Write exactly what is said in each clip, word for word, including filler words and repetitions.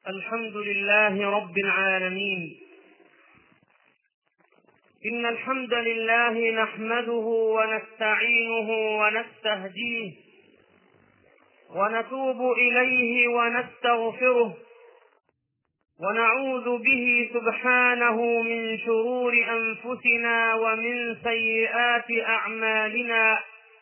الحمد لله رب العالمين. إن الحمد لله نحمده ونستعينه ونستهديه ونتوب إليه ونستغفره ونعوذ به سبحانه من شرور أنفسنا ومن سيئات أعمالنا.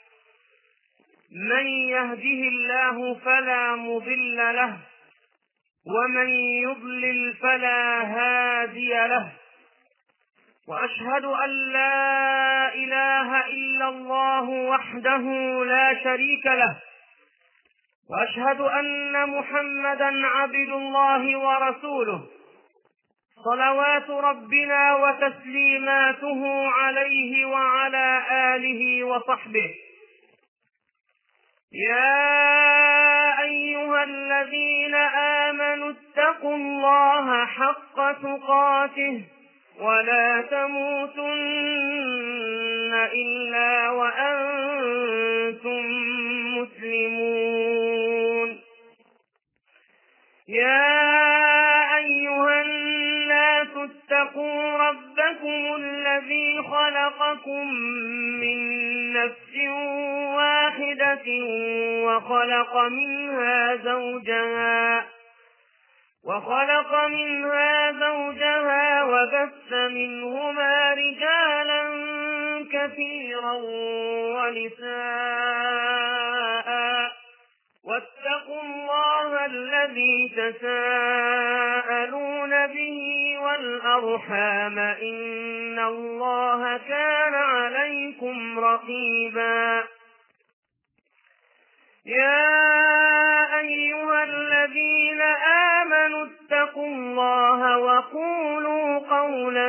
من يهده الله فلا مضل له ومن يضلل فلا هادي له، وأشهد أن لا إله إلا الله وحده لا شريك له، وأشهد أن محمدا عبد الله ورسوله، صلوات ربنا وتسليماته عليه وعلى آله وصحبه. يا أيها الذين آمنوا اتقوا الله حق تقاته ولا تموتن إلا وأنتم مسلمون. يا أيها الناس اتقوا ربكم الذي خلقكم من نفس واحدة وخلق منها زوجها وخلق منها زوجها وبث منهما رجالا كثيرا ونساء، واتقوا الله الذي تساءلون به والأرحام إن الله كان عليكم رقيبا. يا أيها الذين آمنوا اتقوا الله وقولوا قولا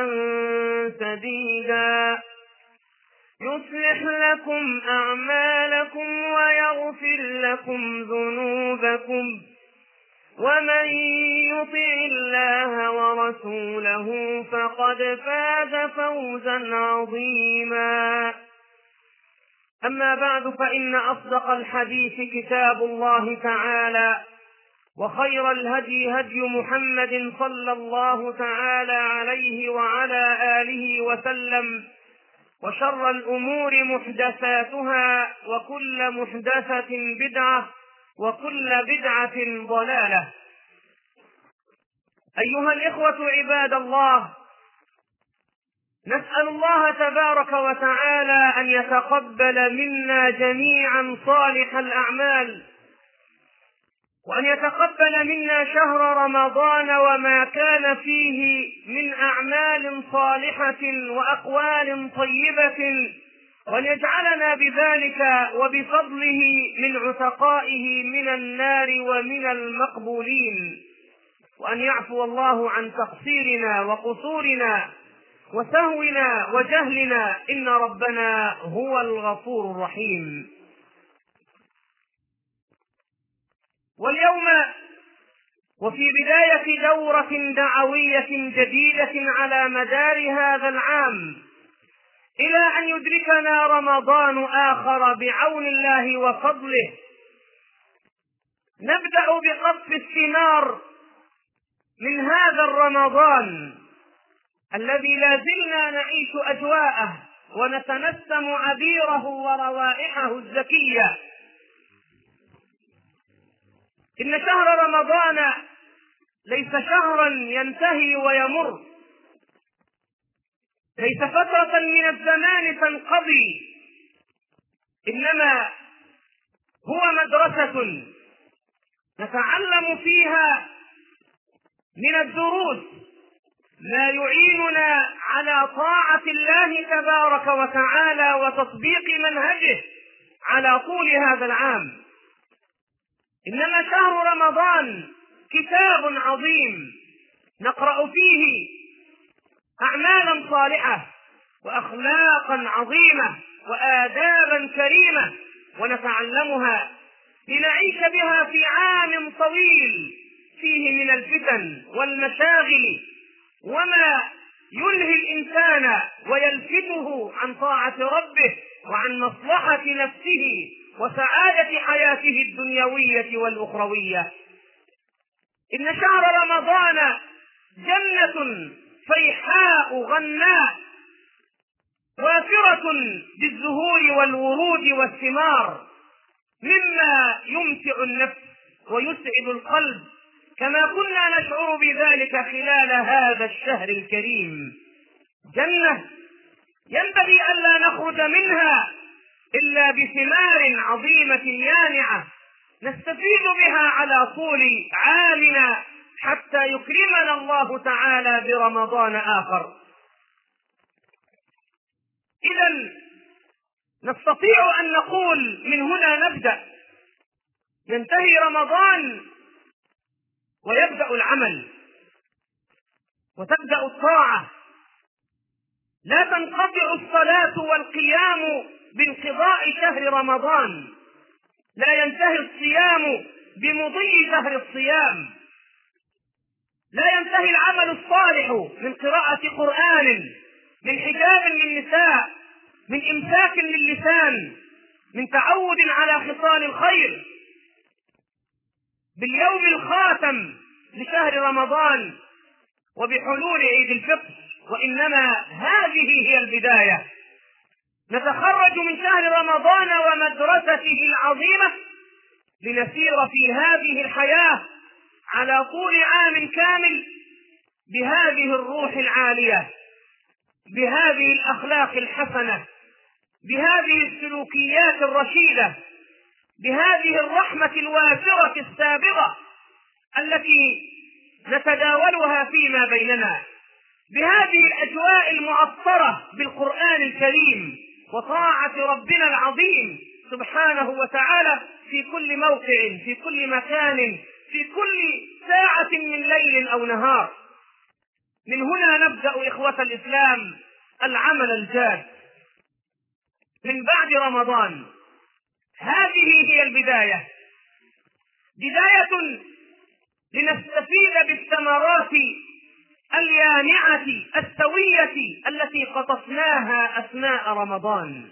سديدا يصلح لكم أعمالكم ويغفر لكم ذنوبكم، ومن يطع الله ورسوله فقد فاز فوزا عظيما. أما بعد، فإن أصدق الحديث كتاب الله تعالى، وخير الهدي هدي محمد صلى الله تعالى عليه وعلى آله وسلم، وشر الأمور محدثاتها، وكل محدثة بدعة، وكل بدعة ضلالة. أيها الإخوة عباد الله، نسأل الله تبارك وتعالى أن يتقبل منا جميعا صالح الأعمال، وأن يتقبل منا شهر رمضان وما كان فيه من أعمال صالحة وأقوال طيبة، وأن يجعلنا بذلك وبفضله من عتقائه من النار ومن المقبولين، وأن يعفو الله عن تقصيرنا وقصورنا وسهونا وجهلنا، إن ربنا هو الغفور الرحيم. واليوم وفي بداية دورة دعوية جديدة على مدار هذا العام، إلى أن يدركنا رمضان آخر بعون الله وفضله، نبدأ بقصف الثمار من هذا الرمضان الذي لا زلنا نعيش أجواءه ونتنسم عبيره وروائحه الزكية. إن شهر رمضان ليس شهرا ينتهي ويمر، ليس فترة من الزمان تنقضي، إنما هو مدرسة نتعلم فيها من الدروس ما يعيننا على طاعة الله تبارك وتعالى وتطبيق منهجه على طول هذا العام. إنما شهر رمضان كتاب عظيم نقرأ فيه أعمالا صالحة وأخلاقا عظيمة وآدابا كريمة، ونتعلمها لنعيش بها في عام طويل فيه من الفتن والمشاغل وما يلهي الإنسان ويلفته عن طاعة ربه وعن مصلحة نفسه وسعادة حياته الدنيوية والأخروية. إن شهر رمضان جنة فيحاء غناء وافرة بالزهور والورود والثمار، مما يمتع النفس ويسعد القلب، كما كنا نشعر بذلك خلال هذا الشهر الكريم. جنة ينبغي ألا نخرج منها إلا بثمار عظيمة يانعة نستفيد بها على طول عامنا حتى يكرمنا الله تعالى برمضان آخر. إذن نستطيع أن نقول من هنا نبدأ، ينتهي رمضان ويبدأ العمل وتبدأ الطاعة. لا تنقطع الصلاة والقيام بانقضاء شهر رمضان، لا ينتهي الصيام بمضي شهر الصيام، لا ينتهي العمل الصالح من قراءة قرآن، من حجاب للنساء، من إمساك للسان، من تعود على خصال الخير باليوم الخاتم لشهر رمضان وبحلول عيد الفطر، وإنما هذه هي البداية. نتخرج من شهر رمضان ومدرسته العظيمة لنسير في هذه الحياة على طول عام كامل بهذه الروح العالية، بهذه الأخلاق الحسنة، بهذه السلوكيات الرشيدة، بهذه الرحمة الوافرة السابغة التي نتداولها فيما بيننا، بهذه الأجواء المعطرة بالقرآن الكريم وطاعة ربنا العظيم سبحانه وتعالى في كل موقع، في كل مكان، في كل ساعة من ليل أو نهار. من هنا نبدأ إخوة الإسلام العمل الجاد من بعد رمضان. هذه هي البداية، بداية لنستفيد بالثمرات اليانعة السوية التي قطفناها أثناء رمضان.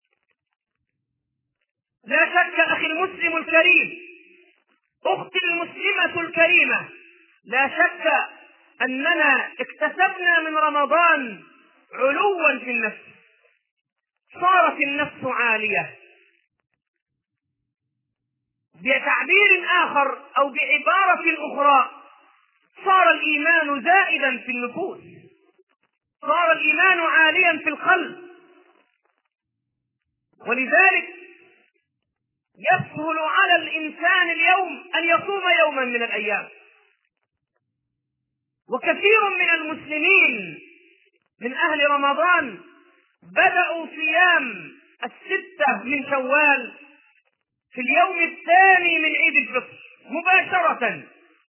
لا شك أخي المسلم الكريم، أختي المسلمة الكريمة، لا شك أننا اكتسبنا من رمضان علوا في النفس، صارت النفس عالية. بتعبير آخر أو بعبارة أخرى، صار الإيمان زائدا في النفوس، صار الإيمان عاليا في القلب، ولذلك يسهل على الإنسان اليوم أن يصوم يوما من الأيام. وكثير من المسلمين من أهل رمضان بدأوا صيام الستة من شوال في اليوم الثاني من عيد الفطر مباشرة،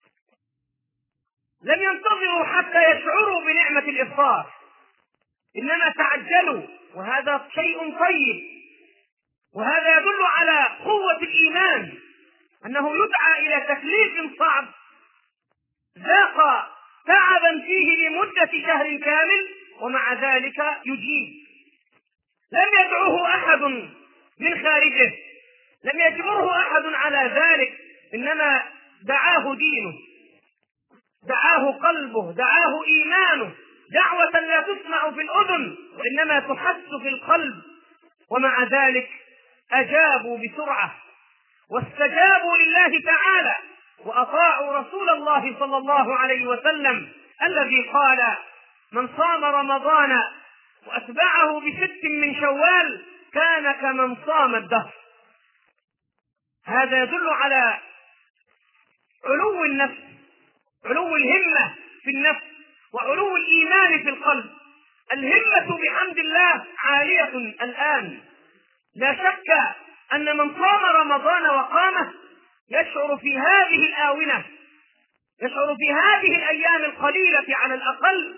لم ينتظروا حتى يشعروا بنعمة الإفطار، إنما تعجلوا، وهذا شيء طيب، وهذا يدل على قوة الإيمان، أنه يدعى إلى تكليف صعب ذاق تعبا فيه لمدة شهر كامل ومع ذلك يجيب. لم يدعوه أحد من خارجه، لم يجبره أحد على ذلك، إنما دعاه دينه، دعاه قلبه، دعاه إيمانه، دعوة لا تسمع في الأذن وإنما تحس في القلب، ومع ذلك أجابوا بسرعة واستجابوا لله تعالى وأطاعوا رسول الله صلى الله عليه وسلم الذي قال: من صام رمضان وأتبعه بست من شوال كان كمن صام الدهر. هذا يدل على علو النفس، علو الهمة في النفس، وعلو الإيمان في القلب. الهمة بحمد الله عالية الآن. لا شك أن من صام رمضان وقامه يشعر في هذه الآونة، يشعر في هذه الأيام القليلة على الأقل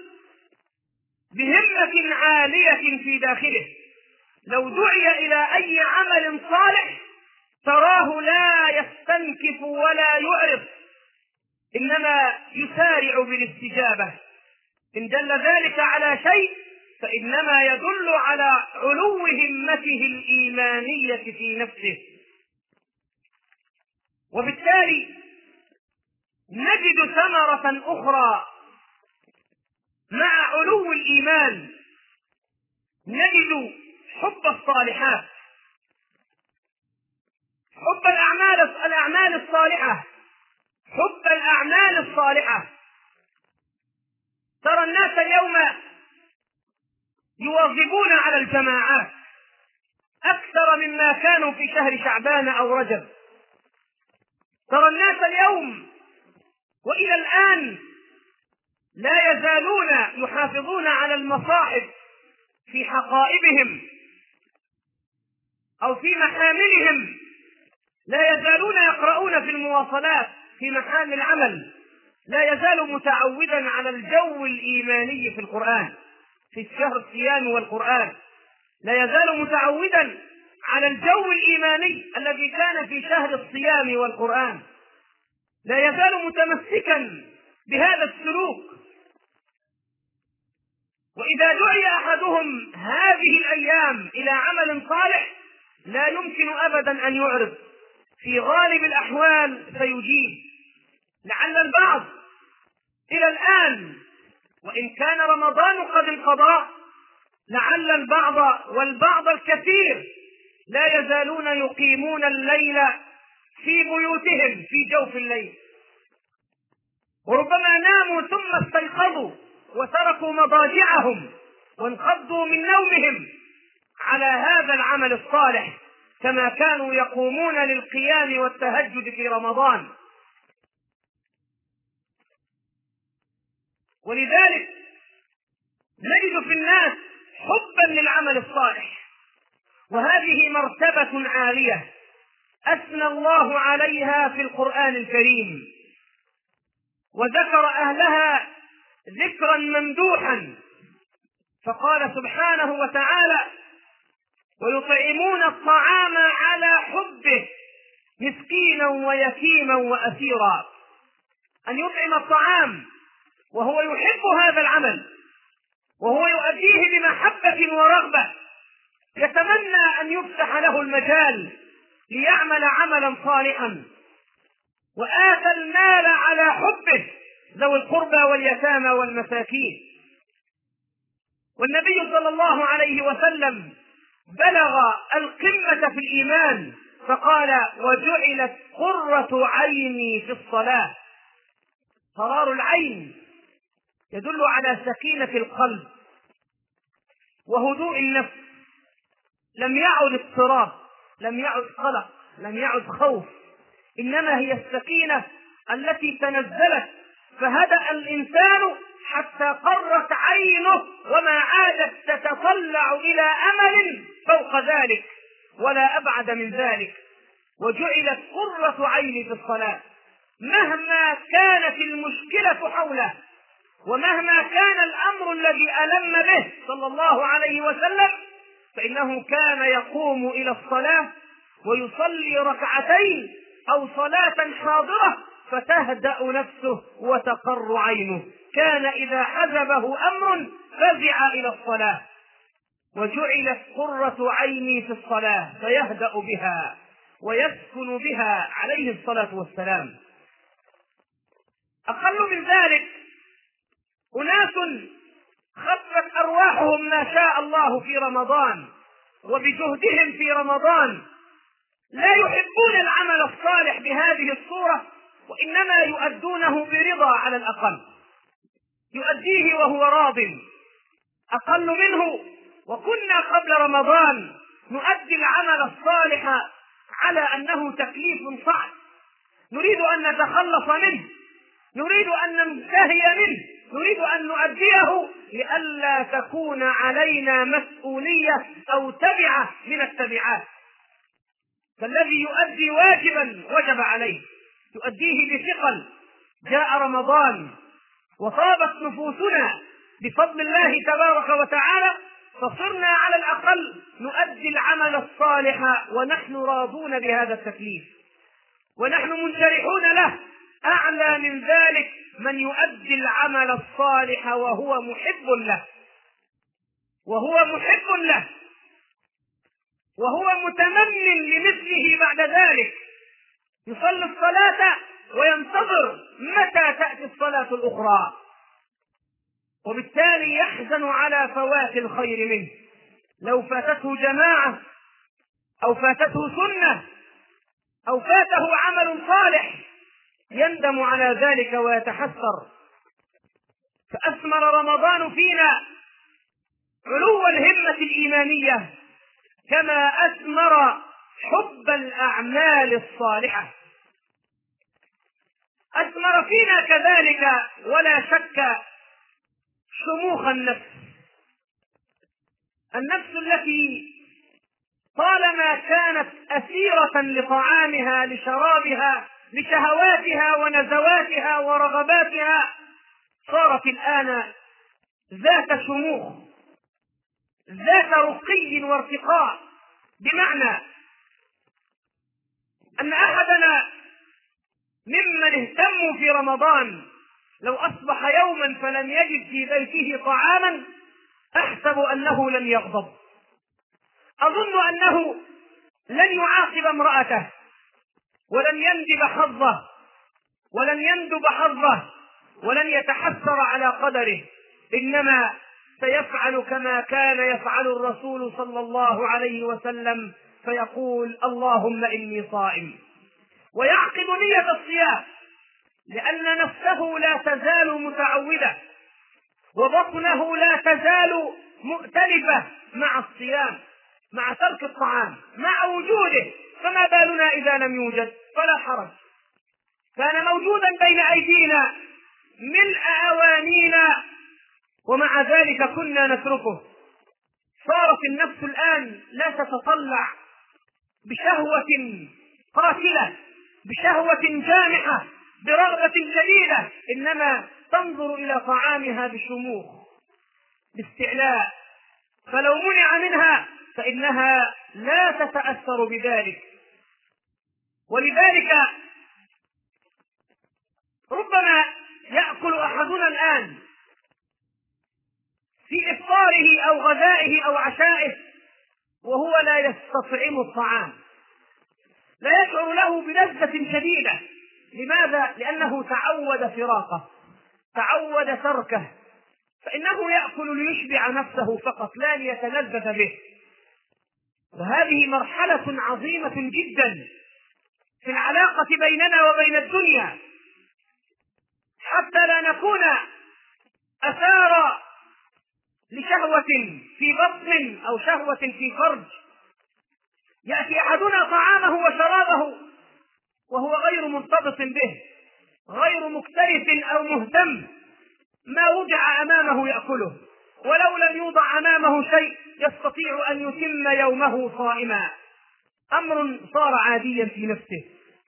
بهمة عالية في داخله. لو دعي إلى أي عمل صالح تراه لا يستنكف ولا يعرض، إنما يسارع بالاستجابة. إن دل ذلك على شيء فإنما يدل على علو همته الإيمانية في نفسه. وبالتالي نجد ثمرة أخرى مع علو الإيمان، نجد حب الصالحات، حب الأعمال الأعمال الصالحة، حب الأعمال الصالحة. ترى الناس اليوم يواظبون على الجماعات أكثر مما كانوا في شهر شعبان أو رجب. ترى الناس اليوم وإلى الآن لا يزالون يحافظون على المصاحف في حقائبهم أو في محاملهم، لا يزالون يقرؤون في المواصلات في محال العمل، لا يزال متعودا على الجو الإيماني في القرآن في الشهر الصيام والقرآن، لا يزال متعودا على الجو الإيماني الذي كان في شهر الصيام والقرآن، لا يزال متمسكا بهذا السلوك. وإذا دعي أحدهم هذه الأيام إلى عمل صالح لا يمكن أبدا أن يعرض، في غالب الأحوال سيجيب. لعل البعض إلى الآن وإن كان رمضان قد انقضى، لعل البعض والبعض الكثير لا يزالون يقيمون الليل في بيوتهم في جوف الليل، وربما ناموا ثم استيقظوا وتركوا مضاجعهم وانقضوا من نومهم على هذا العمل الصالح كما كانوا يقومون للقيام والتهجد في رمضان. ولذلك نجد في الناس حبا للعمل الصالح، وهذه مرتبة عالية أثنى الله عليها في القرآن الكريم، وذكر أهلها ذكرا ممدوحا، فقال سبحانه وتعالى: ويطعمون الطعام على حبه مسكينا ويتيما وأسيرا. أن يطعم الطعام وهو يحب هذا العمل وهو يؤديه بمحبة ورغبة، يتمنى أن يفتح له المجال ليعمل عملا صالحا، وآتى المال على حبه ذوي القربى واليتامى والمساكين. والنبي صلى الله عليه وسلم بلغ القمة في الإيمان فقال: وجعلت قرة عيني في الصلاة. قرار العين يدل على سكينة القلب وهدوء النفس، لم يعد اضطراب، لم يعد قلق، لم يعد خوف، إنما هي السكينة التي تنزلت فهدأ الإنسان حتى قرت عينه وما عادت تتطلع إلى أمل فوق ذلك ولا أبعد من ذلك. وجعلت قرة عيني في الصلاة. مهما كانت المشكلة حوله ومهما كان الأمر الذي ألم به صلى الله عليه وسلم، فإنه كان يقوم إلى الصلاة ويصلي ركعتين أو صلاة حاضرة فتهدأ نفسه وتقر عينه. كان إذا حزبه أمر فزع إلى الصلاة. وجعلت قرة عيني في الصلاة، فيهدأ بها ويسكن بها عليه الصلاة والسلام. أقل من ذلك أناس خفت أرواحهم ما شاء الله في رمضان وبجهدهم في رمضان، لا يحبون العمل الصالح بهذه الصورة، وإنما يؤدونه برضا، على الأقل يؤديه وهو راض. أقل منه وكنا قبل رمضان نؤدي العمل الصالح على أنه تكليف صعب، نريد أن نتخلص منه، نريد أن ننتهي منه، نريد أن نؤديه لئلا تكون علينا مسؤولية أو تبعة من التبعات. فالذي يؤدي واجبا وجب عليه يؤديه بثقل. جاء رمضان وطابت نفوسنا بفضل الله تبارك وتعالى، فصرنا على الأقل نؤدي العمل الصالح ونحن راضون بهذا التكليف ونحن منشرحون له. أعلى من ذلك من يؤدي العمل الصالح وهو محب له وهو محب له وهو متمن لمثله بعد ذلك. يصلي الصلاة وينتظر متى تأتي الصلاة الأخرى، وبالتالي يحزن على فوات الخير منه. لو فاتته جماعة أو فاتته سنة أو فاته عمل صالح يندم على ذلك ويتحسر. فأثمر رمضان فينا علو الهمة الإيمانية كما أثمر حب الأعمال الصالحة. أثمر فينا كذلك ولا شك شموخ النفس، النفس التي طالما كانت أسيرة لطعامها لشرابها لشهواتها ونزواتها ورغباتها صارت الآن ذات شموخ ذات رقي وارتقاء، بمعنى أن أحدنا ممن اهتموا في رمضان لو أصبح يوما فلم يجد في بيته طعاما أحسب أنه لم يغضب، أظن أنه لن يعاقب امرأته ولن يندب حظه ولن يندب حظه ولن يتحسر على قدره، إنما سيفعل كما كان يفعل الرسول صلى الله عليه وسلم، فيقول اللهم إني صائم، ويعقد نية الصيام، لأن نفسه لا تزال متعودة وبطنه لا تزال مؤتلفة مع الصيام، مع ترك الطعام، مع وجوده. فما بالنا إذا لم يوجد؟ فلا حرج، كان موجودا بين أيدينا ملء أوانينا ومع ذلك كنا نتركه. صارت النفس الآن لا تتطلع بشهوة قاتلة، بشهوة جامحة، برغبة شديدة، إنما تنظر إلى طعامها بشموخ، باستعلاء، فلو منع منها فإنها لا تتأثر بذلك. ولذلك ربما يأكل أحدنا الآن في إفطاره أو غدائه أو عشائه وهو لا يستطعم الطعام، لا يشعر له بلذة شديدة. لماذا؟ لأنه تعود فراقه، تعود تركه، فإنه يأكل ليشبع نفسه فقط لا ليتلذذ به. وهذه مرحلة عظيمة جدا في العلاقة بيننا وبين الدنيا، حتى لا نكون أثار لشهوة في بطن أو شهوة في فرج. يأتي أحدنا طعامه وشرابه وهو غير مرتبط به، غير مكترث أو مهتم، ما وضع أمامه يأكله، ولو لم يوضع أمامه شيء يستطيع أن يتم يومه صائما. أمر صار عاديا في نفسه،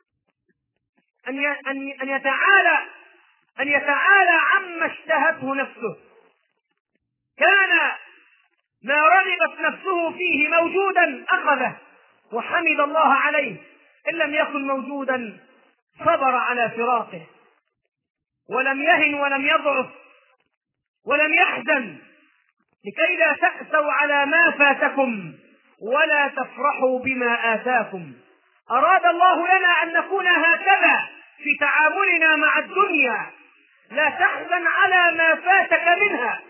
أن يتعالى أن يتعالى عما اشتهته نفسه. كان ما رغبت نفسه فيه موجودا أخذه وحمد الله عليه، إن لم يكن موجودا صبر على فراقه، ولم يهن ولم يضعف ولم يحزن، لكي لا تأسوا على ما فاتكم ولا تفرحوا بما آتاكم. أراد الله لنا أن نكون هكذا في تعاملنا مع الدنيا، لا تحزن على ما فاتك منها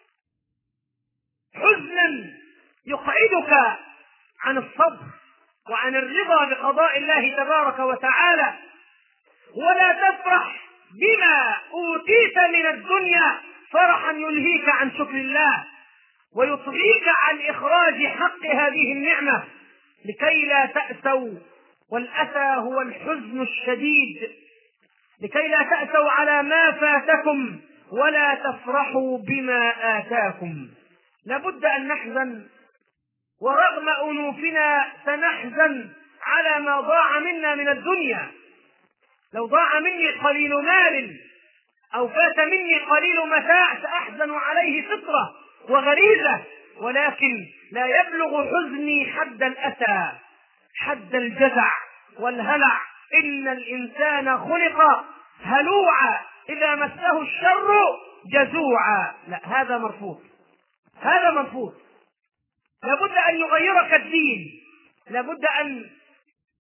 حزنا يقعدك عن الصبر وعن الرضا بقضاء الله تبارك وتعالى، ولا تفرح بما أوتيت من الدنيا فرحا يلهيك عن شكر الله ويطغيك عن إخراج حق هذه النعمة، لكي لا تأسوا. والأسى هو الحزن الشديد، لكي لا تأسوا على ما فاتكم ولا تفرحوا بما آتاكم. لابد أن نحزن، ورغم أنوفنا سنحزن على ما ضاع منا من الدنيا. لو ضاع مني قليل مال أو فات مني قليل متاع سأحزن عليه فطرة وغريزة، ولكن لا يبلغ حزني حد الأسى، حد الجزع والهلع. إن الإنسان خلق هلوعا إذا مسه الشر جزوعا. لا، هذا مرفوض، هذا مرفوض. لابد أن يغيرك الدين، لابد أن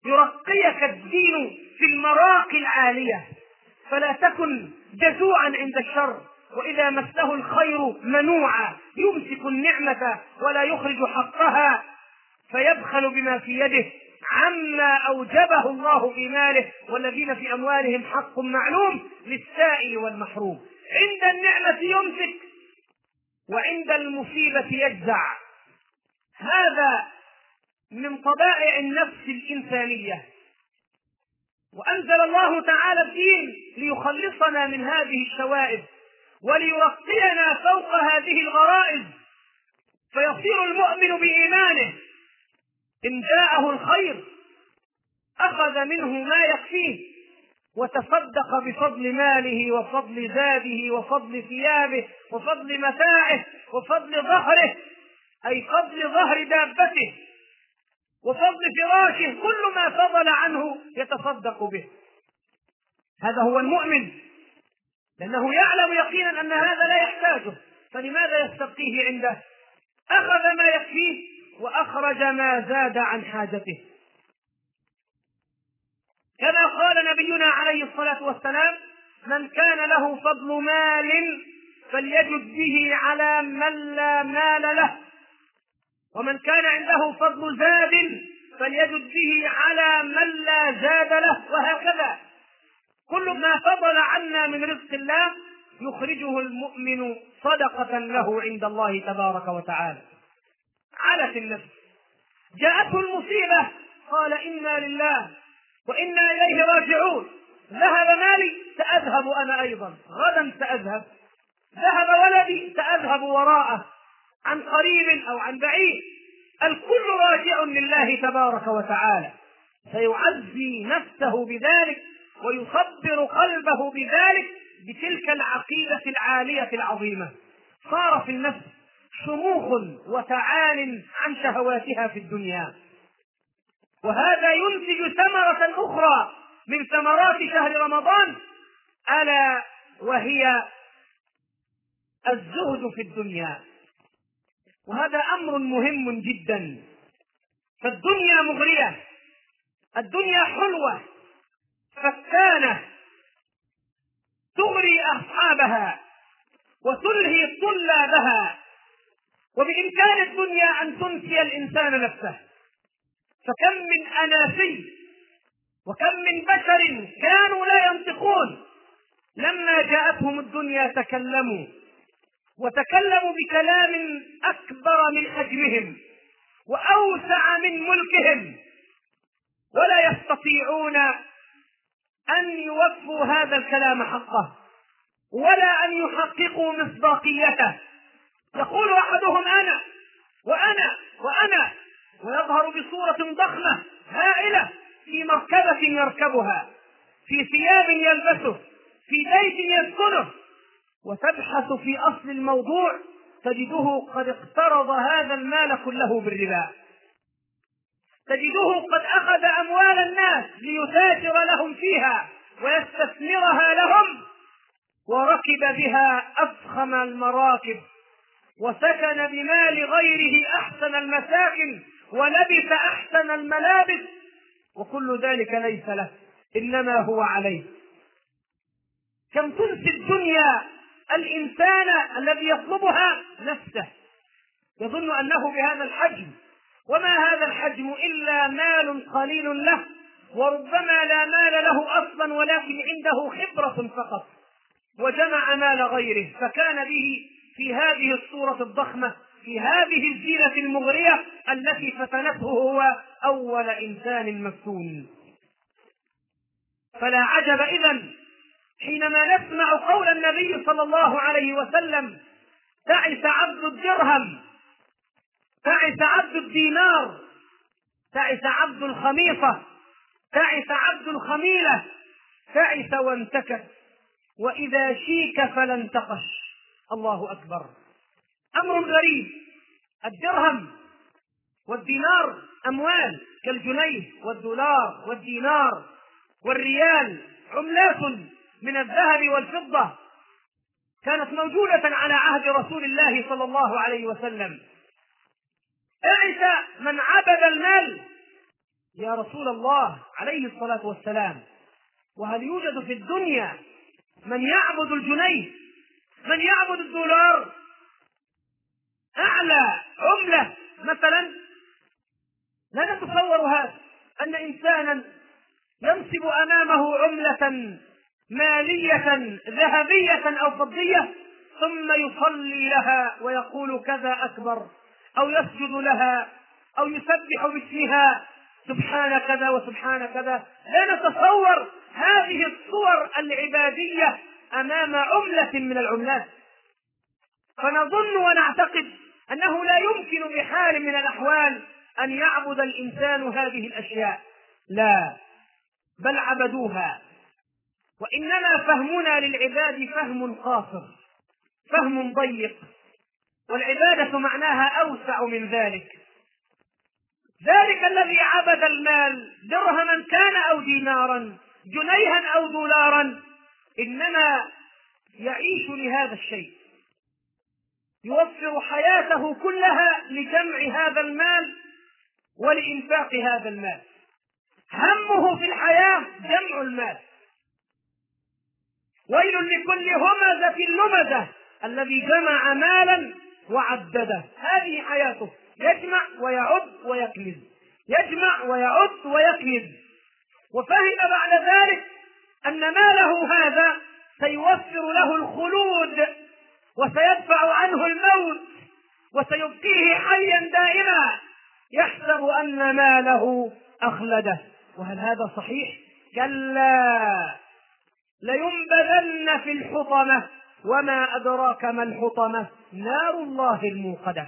يرقيك الدين في المراقي العالية، فلا تكن جزوعا عند الشر، وإذا مسه الخير منوعا، يمسك النعمة ولا يخرج حقها، فيبخل بما في يده عما أوجبه الله في ماله، والذين في أموالهم حق معلوم للسائل والمحروم. عند النعمة يمسك، وعند المصيبة يجزع. هذا من طبائع النفس الإنسانية، وأنزل الله تعالى الدين ليخلصنا من هذه الشوائب وليرقينا فوق هذه الغرائز، فيصير المؤمن بإيمانه إن جاءه الخير أخذ منه ما يكفيه وتصدق بفضل ماله وفضل زاده وفضل ثيابه وفضل متاعه وفضل ظهره، أي فضل ظهر دابته وفضل فراشه، كل ما فضل عنه يتصدق به. هذا هو المؤمن، لأنه يعلم يقينا أن هذا لا يحتاجه، فلماذا يستبقيه عنده؟ أخذ ما يكفيه وأخرج ما زاد عن حاجته، كما قال نبينا عليه الصلاة والسلام: من كان له فضل مال فليجد به على من لا مال له، ومن كان عنده فضل زاد فليجد به على من لا زاد له، وهكذا كل ما فضل عنا من رزق الله يخرجه المؤمن صدقة له عند الله تبارك وتعالى. علت النفس، جاءته المصيبة، قال: إنا لله وإنا إليه راجعون، ذهب مالي سأذهب أنا أيضا، غدا سأذهب، ذهب ولدي سأذهب وراءه، عن قريب أو عن بعيد، الكل راجع لله تبارك وتعالى. سيعزي نفسه بذلك ويصبر قلبه بذلك بتلك العقيدة العالية العظيمة. صار في النفس شموخ وتعال عن شهواتها في الدنيا، وهذا ينتج ثمرة أخرى من ثمرات شهر رمضان، ألا وهي الزهد في الدنيا. وهذا أمر مهم جدا، فالدنيا مغرية، الدنيا حلوة فتانة، تغري أصحابها وتلهي طلابها، وبإمكان الدنيا أن تنسي الإنسان نفسه. فكم من أناسي وكم من بشر كانوا لا ينطقون، لما جاءتهم الدنيا تكلموا، وتكلموا بكلام أكبر من حجمهم وأوسع من ملكهم، ولا يستطيعون أن يوفوا هذا الكلام حقه ولا أن يحققوا مصداقيته. يقول أحدهم: أنا وأنا وأنا، ويظهر بصورة ضخمة هائلة في مركبة يركبها، في ثياب يلبسه، في بيت يسكنه، وتبحث في أصل الموضوع تجده قد اقترض هذا المال كله بالربا، تجده قد أخذ أموال الناس ليتاجر لهم فيها ويستثمرها لهم، وركب بها أفخم المراكب، وسكن بمال غيره أحسن المساكن، ولبس أحسن الملابس، وكل ذلك ليس له، إنما هو عليه. كم تنسي الدنيا الإنسان الذي يطلبها نفسه، يظن أنه بهذا الحجم، وما هذا الحجم إلا مال قليل له، وربما لا مال له أصلا، ولكن عنده خبرة فقط، وجمع مال غيره فكان به في هذه الصورة الضخمة، في هذه الزينة المغرية التي فتنته هو أول إنسان مفتون. فلا عجب إذن حينما نسمع قول النبي صلى الله عليه وسلم: تعس عبد الدرهم، تعس عبد الدينار، تعس عبد الخميصة، تعس عبد الخميلة، تعس وانتكس، وإذا شيك فلا انتقش. الله أكبر، أمر غريب. الدرهم والدينار أموال كالجنيه والدولار والدينار والريال، عملات من الذهب والفضة، كانت موجودة على عهد رسول الله صلى الله عليه وسلم. تعس من عبد المال يا رسول الله عليه الصلاة والسلام، وهل يوجد في الدنيا من يعبد الجنيه، من يعبد الدولار أعلى عملة مثلا؟ لا نتصور هذا، أن إنسانا ينصب أمامه عملة مالية ذهبية أو فضية ثم يصلي لها ويقول كذا أكبر، أو يسجد لها، أو يسبح باسمها سبحان كذا وسبحان كذا. لا نتصور هذه الصور العبادية أمام عملة من العملات، فنظن ونعتقد أنه لا يمكن بحال من الأحوال أن يعبد الإنسان هذه الأشياء. لا، بل عبدوها. وإنما فهمنا للعباد فهم قاصر، فهم ضيق، والعبادة معناها أوسع من ذلك. ذلك الذي عبد المال درهما كان أو دينارا، جنيها أو دولارا، إنما يعيش لهذا الشيء، يوفر حياته كلها لجمع هذا المال ولإنفاق هذا المال. همه في الحياة جمع المال. ويل لكل همزة لمزة الذي جمع مالا وعدده. هذه حياته، يجمع ويعد ويكنز، يجمع ويعد ويكنز. وفهم بعد ذلك أن ماله هذا سيوفر له الخلود وسيدفع عنه الموت وسيبقيه حيا دائما، يحسب أن ماله أخلده. وهل هذا صحيح؟ كلا، لينبذن في الحطمة، وما أدراك ما الحطمة، نار الله الموقدة.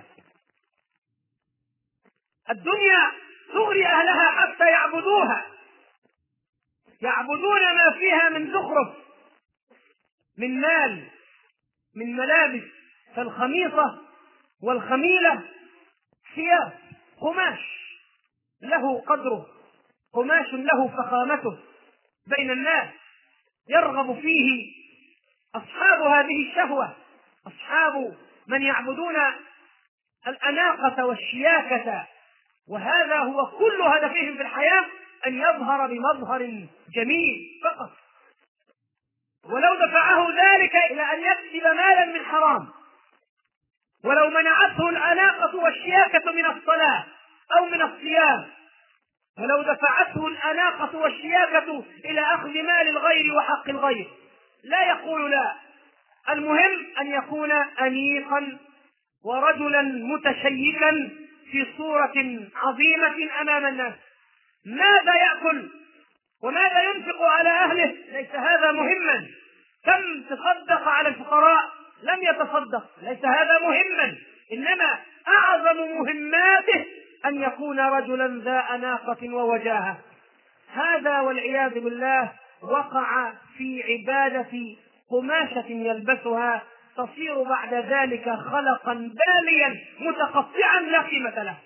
الدنيا تغري أهلها حتى يعبدوها، يعبدون ما فيها من زخرف، من مال، من ملابس، فالخميصة والخميلة ثياب، قماش له قدره، قماش له فخامته بين الناس، يرغب فيه أصحاب هذه الشهوة، أصحاب من يعبدون الأناقة والشياكة، وهذا هو كل هدفهم في الحياة، أن يظهر بمظهر جميل فقط. ولو دفعه ذلك إلى أن يكسب مالا من حرام، ولو منعته الأناقة والشياكة من الصلاة أو من الصيام، ولو دفعته الأناقة والشياكة إلى أخذ مال الغير وحق الغير، لا يقول لا. المهم أن يكون أنيقا ورجلا متشيكا في صورة عظيمة أمام الناس. ماذا يأكل وماذا ينفق على أهله ليس هذا مهما. كم تصدق على الفقراء لم يتصدق، ليس هذا مهما. إنما أعظم مهماته أن يكون رجلا ذا أناقة ووجاهة. هذا والعياذ بالله وقع في عبادة قماشة يلبسها، تصير بعد ذلك خلقا باليا متقطعا لا قيمة له.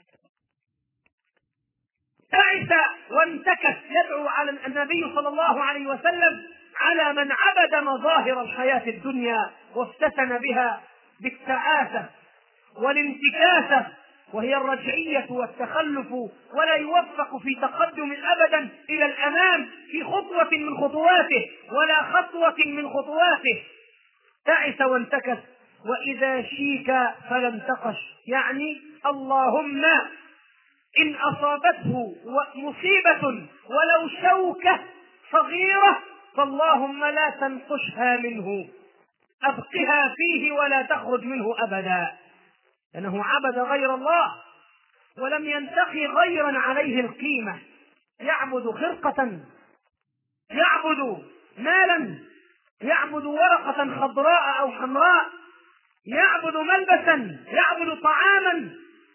تعس وانتكس يدعو على النبي صلى الله عليه وسلم على من عبد مظاهر الحياة الدنيا وافتتن بها بالتعاسة والانتكاسة، وهي الرجعية والتخلف، ولا يوفق في تقدم أبدا إلى الأمام في خطوة من خطواته ولا خطوة من خطواته. تعس وانتكس. وإذا شيك فلا انتقش، يعني اللهم إن أصابته مصيبة ولو شوكة صغيرة فاللهم لا تنقشها منه، أبقها فيه ولا تخرج منه أبدا، لأنه عبد غير الله ولم ينتقي غيرا عليه القيمة. يعبد خرقة، يعبد مالا، يعبد ورقة خضراء أو حمراء، يعبد ملبسا، يعبد طعاما.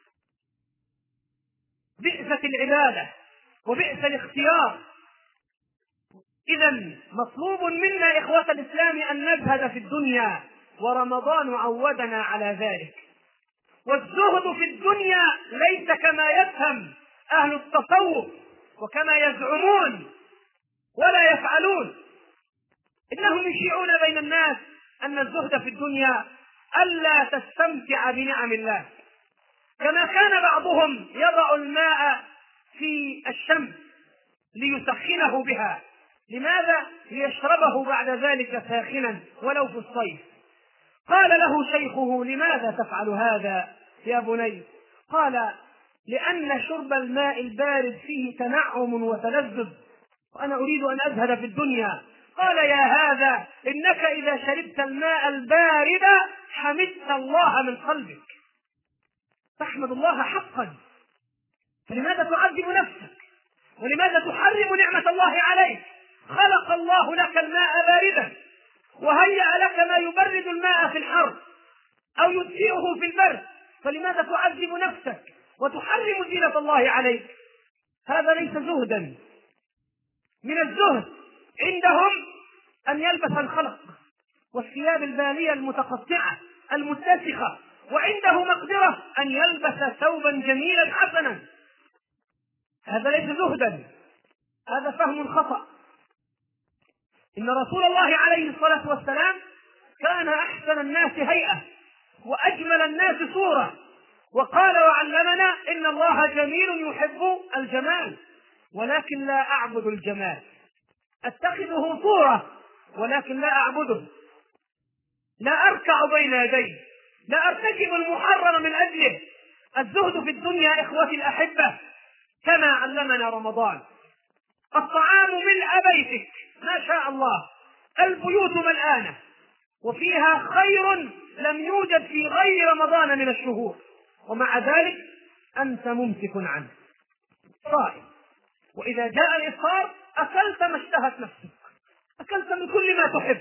بئست العبادة وبئس الاختيار. إذن مطلوب منا إخوة الإسلام أن نزهد في الدنيا، ورمضان عودنا على ذلك. والزهد في الدنيا ليس كما يفهم أهل التصوف وكما يزعمون ولا يفعلون. إنهم يشيعون بين الناس أن الزهد في الدنيا ألا تستمتع بنعم الله، كما كان بعضهم يضع الماء في الشمس ليسخنه بها. لماذا؟ ليشربه بعد ذلك ساخنا ولو في الصيف. قال له شيخه: لماذا تفعل هذا يا بني؟ قال: لأن شرب الماء البارد فيه تنعم وتلذذ، وأنا أريد أن أزهد في الدنيا. قال: يا هذا، إنك إذا شربت الماء البارد حمدت الله من قلبك، تحمد الله حقا، فلماذا تعذب نفسك؟ ولماذا تحرم نعمة الله عليك؟ خلق الله لك الماء باردا، وهيأ لك ما يبرد الماء في الحر أو يدفئه في البرد، فلماذا تعذب نفسك وتحرم زينة الله عليك؟ هذا ليس زهدا. من الزهد عندهم أن يلبس الخلق والثياب البالية المتقطعة المتسخة، وعنده مقدرة أن يلبس ثوبا جميلا حسنا. هذا ليس زهدا، هذا فهم خطأ. إن رسول الله عليه الصلاة والسلام كان أحسن الناس هيئة وأجمل الناس صورة، وقال وعلمنا: إن الله جميل يحب الجمال، ولكن لا أعبد الجمال، أتخذه صورة ولكن لا أعبده، لا أركع بين يديه، لا أرتكب المحرم من أجله. الزهد في الدنيا إخوتي الأحبة كما علمنا رمضان: الطعام ملء بيتك ما شاء الله، البيوت ملآنة وفيها خير لم يوجد في غير رمضان من الشهور، ومع ذلك أنت ممسك عنه صائم، وإذا جاء الإفطار أكلت ما اشتهت نفسك، أكلت من كل ما تحب.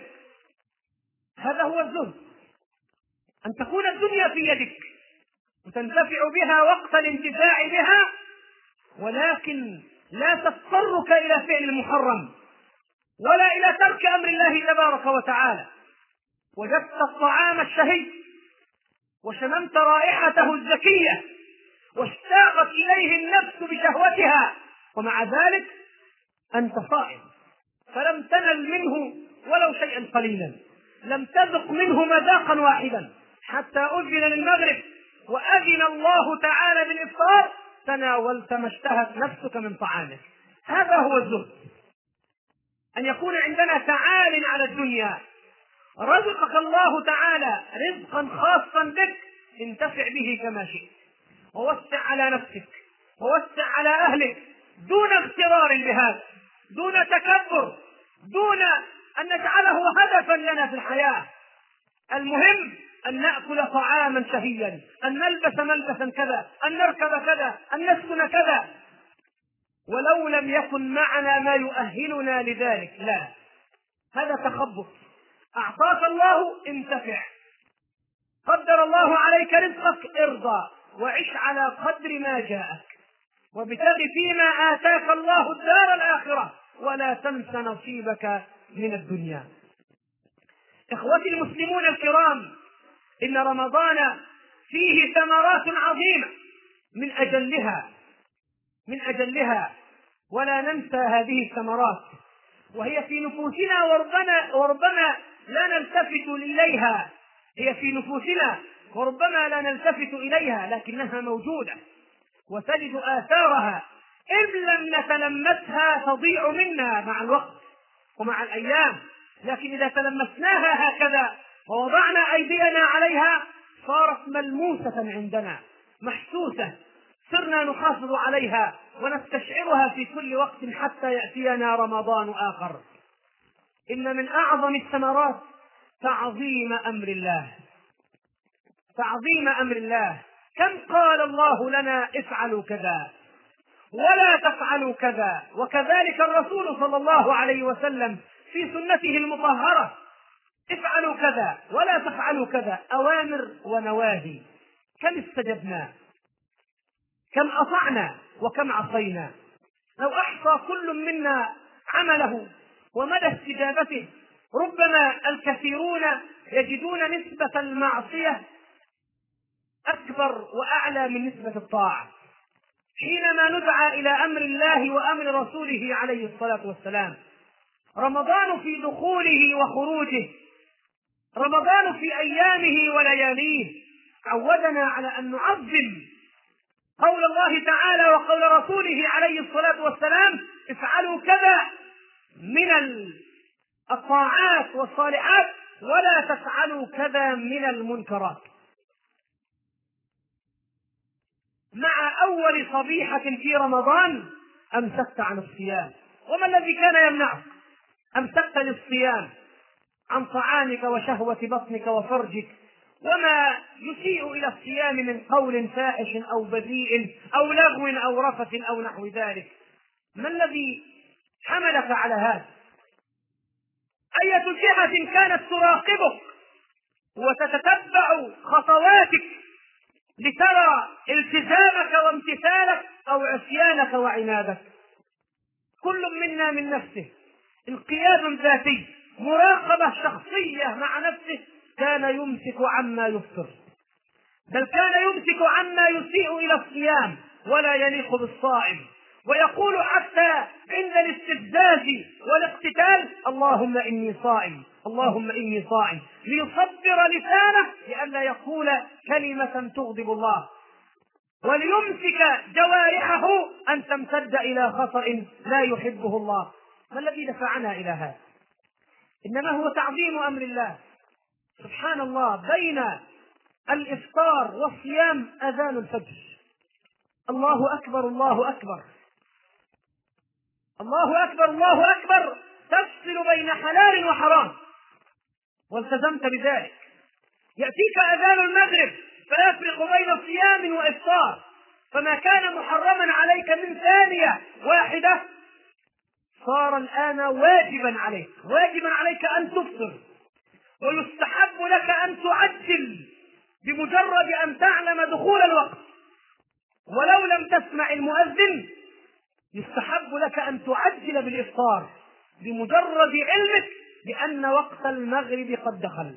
هذا هو الزهد، أن تكون الدنيا في يدك وتنتفع بها وقت الانتفاع بها، ولكن لا تضطرك إلى فعل المحرم ولا إلى ترك أمر الله تبارك وتعالى. وجدت الطعام الشهي وشممت رائحته الزكية واشتاقت إليه النفس بشهوتها، ومع ذلك أنت صائم، فلم تنل منه ولو شيئا قليلا، لم تذق منه مذاقا واحدا حتى أذن للمغرب وأذن الله تعالى بالإفطار، تناولت ما اشتهت نفسك من طعامك. هذا هو الزهد، أن يكون عندنا تعال على الدنيا. رزقك الله تعالى رزقا خاصا بك، انتفع به كما شئت، ووسع على نفسك ووسع على أهلك دون اغترار بهذا، دون تكبر، دون أن نجعله هدفا لنا في الحياة. المهم أن نأكل طعاما شهيا، أن نلبس ملبسا كذا، أن نركب كذا، أن نسكن كذا، ولو لم يكن معنا ما يؤهلنا لذلك. لا، هذا تخبط. أعطاك الله انتفع، قدر الله عليك رزقك ارضى وعش على قدر ما جاءك، وابتغ فيما آتاك الله الدار الآخرة ولا تنس نصيبك من الدنيا. إخوتي المسلمون الكرام، إن رمضان فيه ثمرات عظيمة، من أجلها من أجلها ولا ننسى هذه الثمرات، وهي في نفوسنا وربما, وربما لا نلتفت إليها. هي في نفوسنا وربما لا نلتفت إليها، لكنها موجودة وتجد آثارها. إن لم نتلمسها تضيع منا مع الوقت ومع الأيام، لكن إذا تلمسناها هكذا ووضعنا أيدينا عليها صارت ملموسة عندنا، محسوسة، صرنا نحافظ عليها ونستشعرها في كل وقت حتى يأتينا رمضان آخر. إن من أعظم الثمرات تعظيم أمر الله، تعظيم أمر الله. كم قال الله لنا افعلوا كذا ولا تفعلوا كذا، وكذلك الرسول صلى الله عليه وسلم في سنته المطهرة: افعلوا كذا ولا تفعلوا كذا، أوامر ونواهي. كم استجبنا، كم أطعنا وكم عصينا. لو أحصى كل منا عمله ومدى استجابته، ربما الكثيرون يجدون نسبة المعصية أكبر وأعلى من نسبة الطاعة. حينما ندعى إلى أمر الله وأمر رسوله عليه الصلاة والسلام، رمضان في دخوله وخروجه، رمضان في أيامه ولياليه، عودنا على أن نعظم قول الله تعالى وقول رسوله عليه الصلاة والسلام: افعلوا كذا من الطاعات والصالحات ولا تفعلوا كذا من المنكرات. مع أول صبيحة في رمضان أمسكت عن الصيام. وما الذي كان يمنعك؟ أمسكت للصيام عن طعامك وشهوة بطنك وفرجك وما يسيء إلى الصيام من قول فاحش أو بذيء أو لغو أو رفث أو نحو ذلك. ما الذي حملك على هذا؟ أية جهة كانت تراقبك وتتتبع خطواتك لترى التزامك وامتثالك أو عصيانك وعنادك؟ كل منا من نفسه انقياد ذاتي، مراقبة شخصية مع نفسه. كان يمسك عما يفطر، بل كان يمسك عما يسيء إلى الصيام ولا يليق بالصائم، ويقول حتى عند الاستفزاز والاقتتال: اللهم إني صائم، اللهم إني صائم، ليصبر لسانه لئلا يقول كلمة تغضب الله، وليمسك جوارحه أن تمتد إلى خطأ لا يحبه الله. ما الذي دفعنا إلى هذا؟ إنما هو تعظيم أمر الله. سبحان الله، بين الإفطار والصيام أذان الفجر. الله أكبر الله أكبر الله أكبر الله أكبر، تفصل بين حلال وحرام والتزمت بذلك. يأتيك أذان المغرب فيفرق بين صيام وإفطار، فما كان محرما عليك من ثانية واحدة صار الآن واجبا عليك، واجبا عليك أن تفطر، ويستحب لك أن تعجل بمجرد أن تعلم دخول الوقت. ولو لم تسمع المؤذن يستحب لك أن تعجل بالإفطار بمجرد علمك بأن وقت المغرب قد دخل.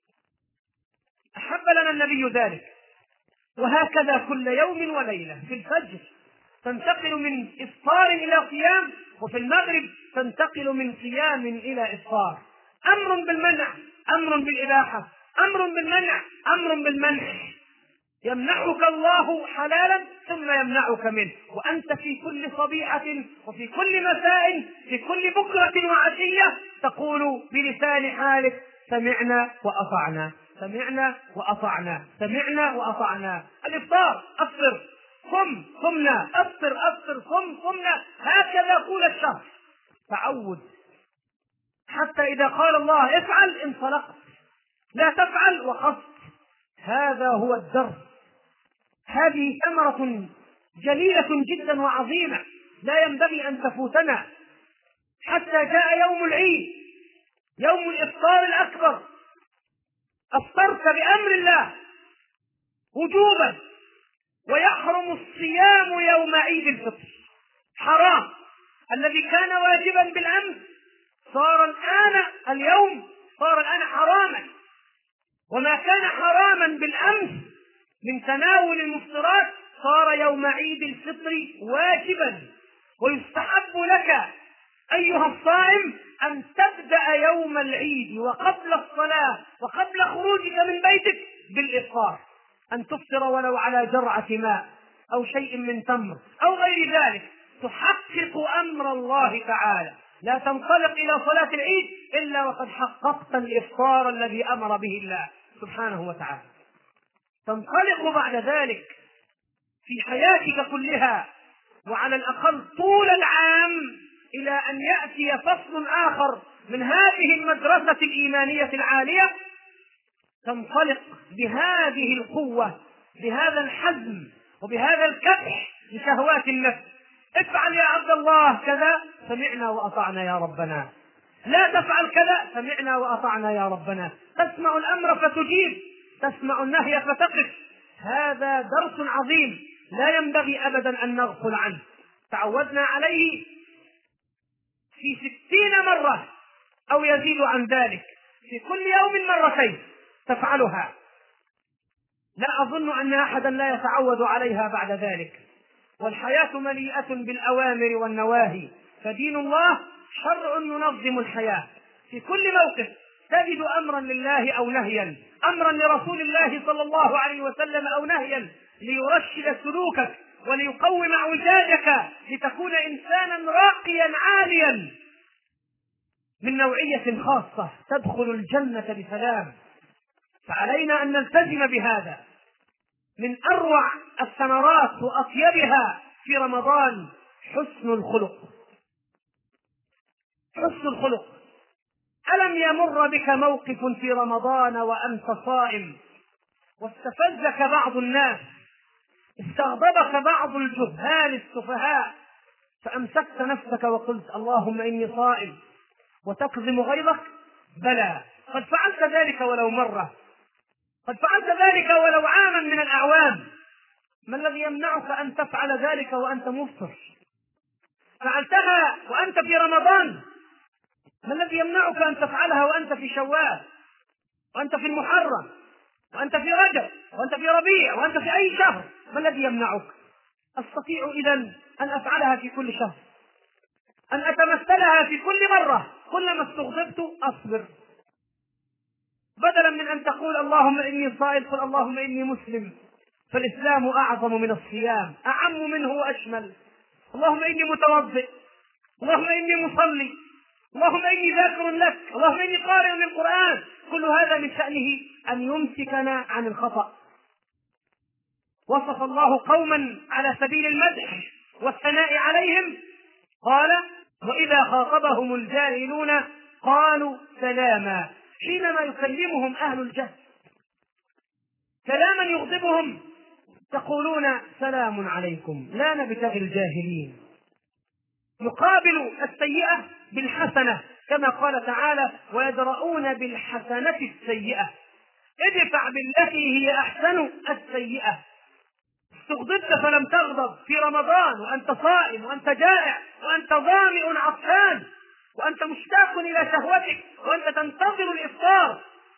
أحب لنا النبي ذلك. وهكذا كل يوم وليلة. في الفجر تنتقل من إفطار إلى صيام، وفي المغرب تنتقل من صيام إلى إفطار. أمر بالمنع، أمر بالإباحة، أمر بالمنع، أمر بالمنع. يمنعك الله حلالا ثم يمنعك منه، وأنت في كل صبيحة وفي كل مساء في كل بكرة وعشية تقول بلسان حالك: سمعنا وأطعنا، سمعنا وأطعنا، سمعنا وأطعنا. الإفطار: أفطر، صم، صمنا، أفطر، أفطر، صم، صمنا. هكذا طول الشهر. تعود حتى إذا قال الله افعل انطلقت، لا تفعل وقصت. هذا هو الدرس. هذه ثمرة جليلة جدا وعظيمة لا ينبغي أن تفوتنا. حتى جاء يوم العيد، يوم الإفطار الأكبر، أفطرت بأمر الله وجوبا، ويحرم الصيام يوم عيد الفطر. حرام. الذي كان واجبا بالأمس صار الآن اليوم صار الآن حراما، وما كان حراما بالأمس من تناول المفطرات صار يوم عيد الفطر واجبا. ويستحب لك أيها الصائم أن تبدأ يوم العيد وقبل الصلاة وقبل خروجك من بيتك بالإفطار، أن تفطر ولو على جرعة ماء أو شيء من تمر أو غير ذلك، تحقق أمر الله تعالى. لا تنطلق إلى صلاة العيد إلا وقد حققت الإفطار الذي أمر به الله سبحانه وتعالى. تنطلق بعد ذلك في حياتك كلها وعلى الأقل طول العام إلى أن يأتي فصل آخر من هذه المدرسة الإيمانية العالية، تنطلق بهذه القوة، بهذا الحزم وبهذا الكبح لشهوات النفس. افعل يا عبد الله كذا، سمعنا وأطعنا يا ربنا. لا تفعل كذا، سمعنا وأطعنا يا ربنا. تسمع الأمر فتجيب، تسمع النهي فتقف. هذا درس عظيم لا ينبغي أبدا أن نغفل عنه. تعودنا عليه في ستين مرة أو يزيد عن ذلك في كل يوم مرتين تفعلها. لا أظن أن أحدا لا يتعود عليها بعد ذلك. والحياة مليئة بالأوامر والنواهي، فدين الله شرع ينظم الحياة. في كل موقف تجد أمرا لله أو نهيا، أمرا لرسول الله صلى الله عليه وسلم أو نهيا ليرشد سلوكك وليقوم اعوجاجك لتكون إنسانا راقيا عاليا من نوعية خاصة تدخل الجنة بسلام. فعلينا أن نلتزم بهذا. من أروع الثمرات وأطيبها في رمضان حسن الخلق. حسن الخلق. ألم يمر بك موقف في رمضان وأنت صائم واستفزك بعض الناس، استغضبك بعض الجهال السفهاء، فأمسكت نفسك وقلت اللهم إني صائم، وتكظم غيظك؟ بلى، قد فعلت ذلك ولو مرة، قد فعلت ذلك ولو عاما من الأعوام. ما الذي يمنعك أن تفعل ذلك وأنت مفطر؟ فعلتها وأنت في رمضان، ما الذي يمنعك أن تفعلها وأنت في شوال، وأنت في المحرم، وأنت في رجب، وأنت في ربيع، وأنت في أي شهر؟ ما الذي يمنعك؟ أستطيع إذن أن أفعلها في كل شهر، أن أتمثلها في كل مرة. كلما استغضبت أصبر، بدلا من أن تقول اللهم إني صائم قل اللهم إني مسلم. فالإسلام أعظم من الصيام، أعم منه وأشمل. اللهم إني متوضئ، اللهم إني مصلي، اللهم إني ذاكر لك، اللهم إني قارئ للقرآن. كل هذا من شأنه أن يمسكنا عن الخطأ. وصف الله قوما على سبيل المدح والثناء عليهم، قال وإذا خاطبهم الجاهلون قالوا سلاما. حينما يكلمهم أهل الجهل كلاما يغضبهم تقولون سلام عليكم لا نبتغي الجاهلين. يقابل السيئة بالحسنة، كما قال تعالى ويدرؤون بالحسنة السيئة. ادفع بالتي هي أحسن السيئة. استغضبت فلم تغضب في رمضان وأنت صائم وأنت جائع وأنت ظامئ عطشان وأنت مشتاق إلى شهوتك وأنت تنتظر الإفطار.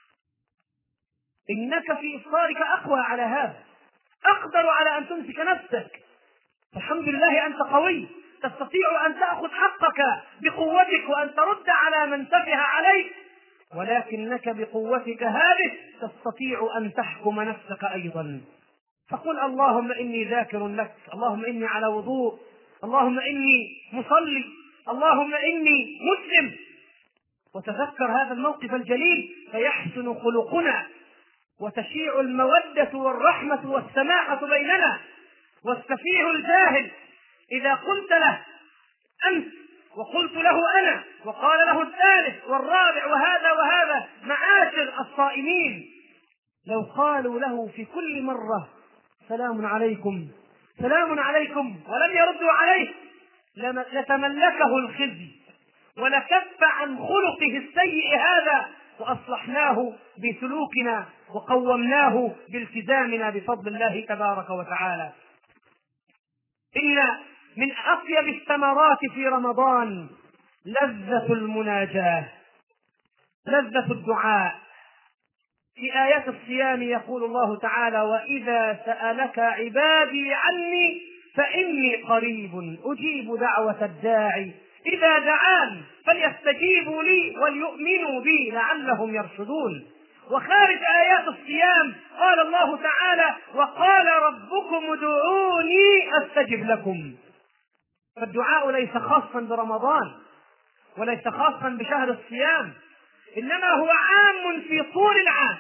إنك في إفطارك أقوى على هذا، أقدر على أن تمسك نفسك. الحمد لله أنت قوي، تستطيع أن تأخذ حقك بقوتك وأن ترد على من سفه عليك، ولكنك بقوتك هذه تستطيع أن تحكم نفسك أيضا. فقل اللهم إني ذاكر لك، اللهم إني على وضوء، اللهم إني مصلي، اللهم إني مسلم. وتذكر هذا الموقف الجليل فيحسن خلقنا وتشيع المودة والرحمة والسماحة بيننا. والسفيه الجاهل إذا قلت له أنت وقلت له أنا وقال له الثالث والرابع وهذا وهذا معاشر الصائمين، لو قالوا له في كل مرة سلام عليكم سلام عليكم ولم يردوا عليه لتملكه الخزي ولكف عن خلقه السيء هذا، وأصلحناه بسلوكنا وقومناه بالتزامنا بفضل الله تبارك وتعالى. إن من أطيب الثمرات في رمضان لذة المناجاة، لذة الدعاء. في آيات الصيام يقول الله تعالى وإذا سألك عبادي عني فإني قريب أجيب دعوة الداعي إذا دعان فليستجيبوا لي وليؤمنوا بي لعلهم يرشدون. وخارج آيات الصيام قال الله تعالى وقال ربكم ادعوني أستجب لكم. فالدعاء ليس خاصا برمضان وليس خاصا بشهر الصيام، إنما هو عام في طول العام.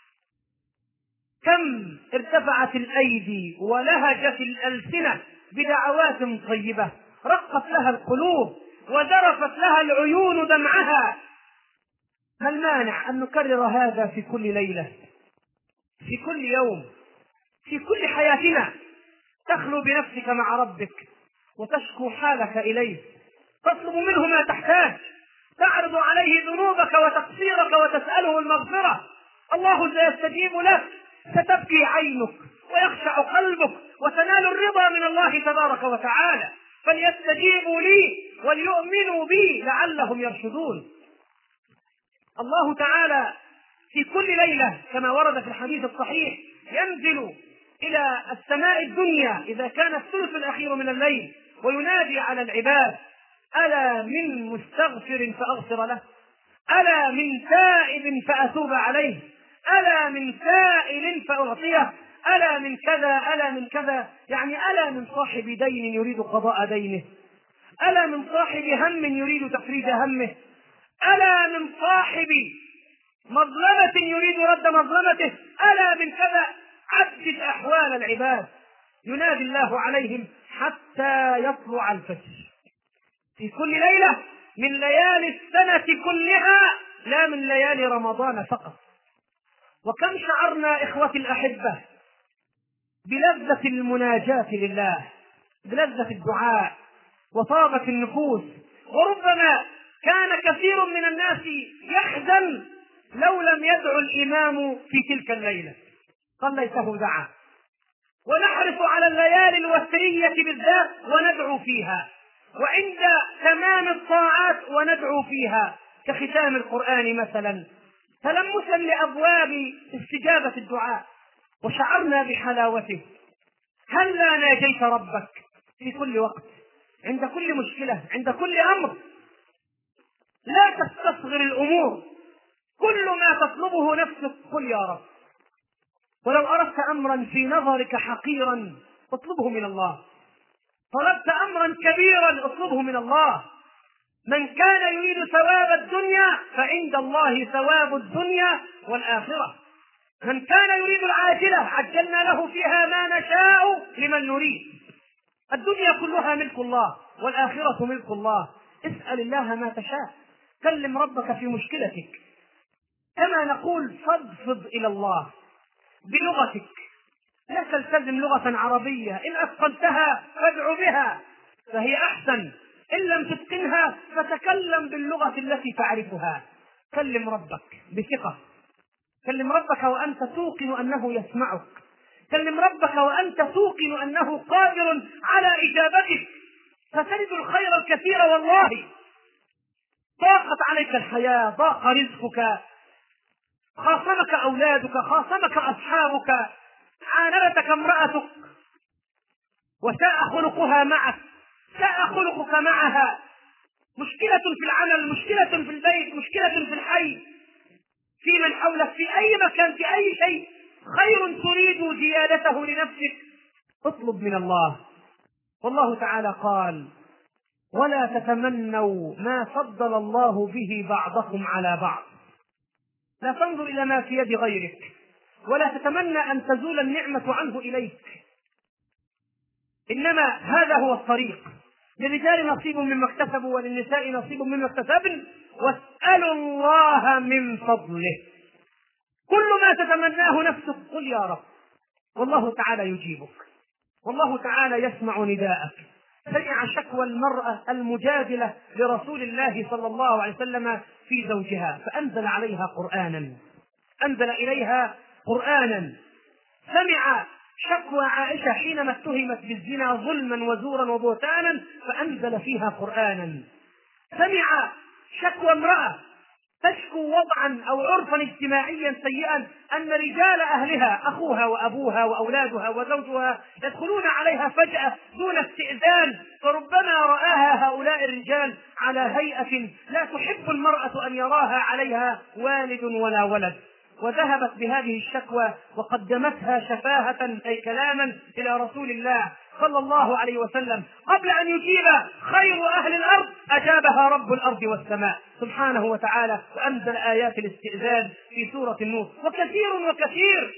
كم ارتفعت الأيدي ولهجت الألسنة بدعوات طيبة رقت لها القلوب وذرفت لها العيون دمعها. ما المانع أن نكرر هذا في كل ليلة، في كل يوم، في كل حياتنا؟ تخلو بنفسك مع ربك وتشكو حالك إليه، تطلب منه ما تحتاج، تعرض عليه ذنوبك وتقصيرك وتسأله المغفرة. الله سيستجيب لك، ستبكي عينك ويخشع قلبك وتنال الرضا من الله تبارك وتعالى. فليستجيبوا لي وليؤمنوا بي لعلهم يرشدون. الله تعالى في كل ليلة كما ورد في الحديث الصحيح ينزل إلى السماء الدنيا إذا كان الثلث الأخير من الليل وينادي على العباد ألا من مستغفر فأغفر له، ألا من تائب فأتوب عليه، ألا من سائل فأعطيه، ألا من كذا ألا من كذا، يعني ألا من صاحب دين يريد قضاء دينه، ألا من صاحب هم يريد تفريج همه، ألا من صاحب مظلمة يريد رد مظلمته، ألا من كذا. عدد أحوال العباد ينادي الله عليهم حتى يطلع الفجر في كل ليلة من ليالي السنة كلها، لا من ليالي رمضان فقط. وكم شعرنا إخوتي الأحبة بلذة المناجاة لله، بلذة الدعاء وطابة النفوس. وربما كان كثير من الناس يحزن لو لم يدعو الإمام في تلك الليلة، قال ليته دعا. ونحرص على الليالي الوترية بالذات وندعو فيها، وعند تمام الطاعات وندعو فيها، كختام القرآن مثلا، تلمسا لأبواب استجابة الدعاء، وشعرنا بحلاوته. هلا ناجيت ربك في كل وقت، عند كل مشكلة، عند كل أمر. لا تستصغر الأمور، كل ما تطلبه نفسك قل يا رب. ولو أردت أمرا في نظرك حقيرا اطلبه من الله، طلبت أمرا كبيرا اطلبه من الله. من كان يريد ثواب الدنيا فعند الله ثواب الدنيا والآخرة. من كان يريد العاجلة عجلنا له فيها ما نشاء لمن نريد. الدنيا كلها ملك الله والآخرة ملك الله. اسأل الله ما تشاء، كلم ربك في مشكلتك، كما نقول فضفض إلى الله بلغتك، لا تلتزم لغة عربية، إن أتقنتها فادع بها فهي أحسن، إن لم تتقنها فتكلم باللغة التي تعرفها. كلم ربك بثقة، كلم ربك وأنت توقن أنه يسمعك، كلم ربك وأنت توقن أنه قادر على إجابتك، فتجد الخير الكثير. والله ضاقت عليك الحياة، ضاق رزقك، خاصمك أولادك، خاصمك أصحابك، عانلتك امرأتك وساء خلقها معك، ساء خلقك معها، مشكلة في العمل، مشكلة في البيت، مشكلة في الحي، في من حولك، في أي مكان، في أي شيء، خير تريد زيادته لنفسك اطلب من الله. والله تعالى قال ولا تتمنوا ما فضل الله به بعضكم على بعض. لا تنظر إلى ما في يد غيرك، ولا تتمنى أن تزول النعمة عنه إليك، إنما هذا هو الطريق. للرجال نصيب مما اكتسبوا وللنساء نصيب مما اكتسبن واسألوا الله من فضله. كل ما تتمناه نفسك قل يا رب، والله تعالى يجيبك، والله تعالى يسمع نداءك. سمع شكوى المرأة المجادلة لرسول الله صلى الله عليه وسلم في زوجها فأنزل عليها قرآنا، أنزل إليها قرآنا. سمع شكوى عائشة حينما اتهمت بالزنا ظلما وزورا وبهتانا فأنزل فيها قرآنا. سمع شكوى امرأة تشكو وضعا أو عرفا اجتماعيا سيئا أن رجال أهلها أخوها وأبوها وأولادها وزوجها يدخلون عليها فجأة دون استئذان، فربما رآها هؤلاء الرجال على هيئة لا تحب المرأة أن يراها عليها والد ولا ولد، وذهبت بهذه الشكوى وقدمتها شفاهة أي كلاما إلى رسول الله صلى الله عليه وسلم. قبل أن يجيب خير أهل الأرض أجابها رب الأرض والسماء سبحانه وتعالى، وأنزل آيات الاستئذان في سورة النور. وكثير وكثير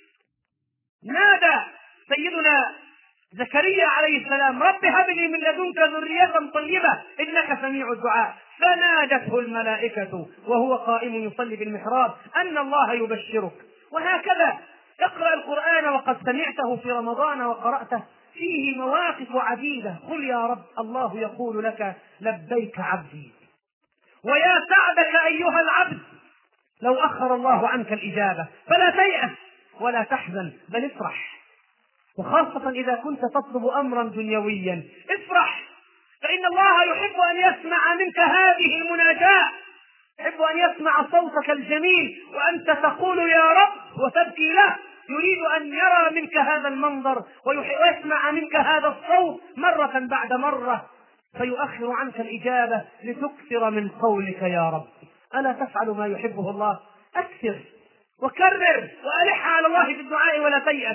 نادى سيدنا زكريا عليه السلام رب هب لي من لدنك ذرية طيبة إنك سميع الدعاء، فنادته الملائكة وهو قائم يصلي بالمحراب أن الله يبشرك. وهكذا اقرأ القرآن وقد سمعته في رمضان وقرأته، فيه مواقف عديدة. قل يا رب الله يقول لك لبيك عبدي، ويا سعدك أيها العبد لو أخر الله عنك الإجابة، فلا تيأس ولا تحزن بل افرح. وخاصة إذا كنت تطلب أمرا دنيويا افرح، فإن الله يحب أن يسمع منك هذه المناجاة، يحب أن يسمع صوتك الجميل وأنت تقول يا رب وتبكي له. يريد أن يرى منك هذا المنظر ويسمع منك هذا الصوت مرة بعد مرة، فيؤخر عنك الإجابة لتكثر من قولك يا رب. ألا تفعل ما يحبه الله؟ أكثر وكرر وألح على الله في الدعاء ولا تيأس.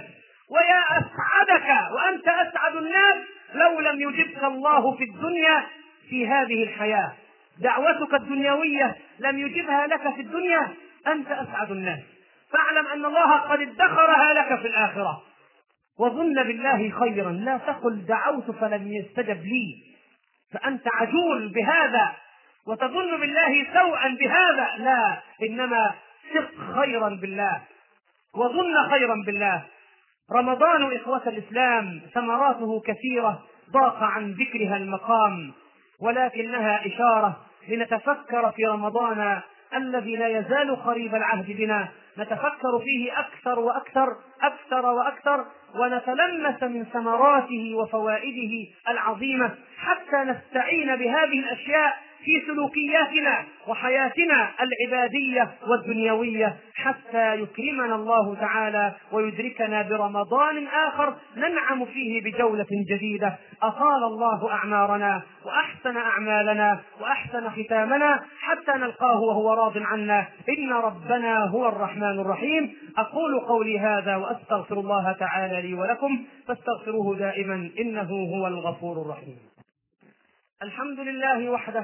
ويا أسعدك وأنت أسعد الناس لو لم يجبك الله في الدنيا في هذه الحياة. دعوتك الدنيوية لم يجبها لك في الدنيا، أنت أسعد الناس. فاعلم أن الله قد ادخرها لك في الآخرة. وظن بالله خيرا، لا تقل دعوت فلم يستجب لي فأنت عجول بهذا وتظن بالله سوءا بهذا، لا، إنما ثق خيرا بالله وظن خيرا بالله. رمضان إخوة الإسلام ثمراته كثيرة ضاق عن ذكرها المقام، ولكنها إشارة لنتفكر في رمضان الذي لا يزال قريب العهد بنا، نتفكر فيه أكثر وأكثر أكثر وأكثر، ونتلمس من ثمراته وفوائده العظيمة حتى نستعين بهذه الأشياء في سلوكياتنا وحياتنا العبادية والدنيوية، حتى يكرمنا الله تعالى ويدركنا برمضان آخر ننعم فيه بجولة جديدة. أطال الله أعمارنا وأحسن أعمالنا وأحسن ختامنا حتى نلقاه وهو راض عنا، إن ربنا هو الرحمن الرحيم. أقول قولي هذا وأستغفر الله تعالى لي ولكم، فاستغفروه دائما إنه هو الغفور الرحيم. الحمد لله وحده،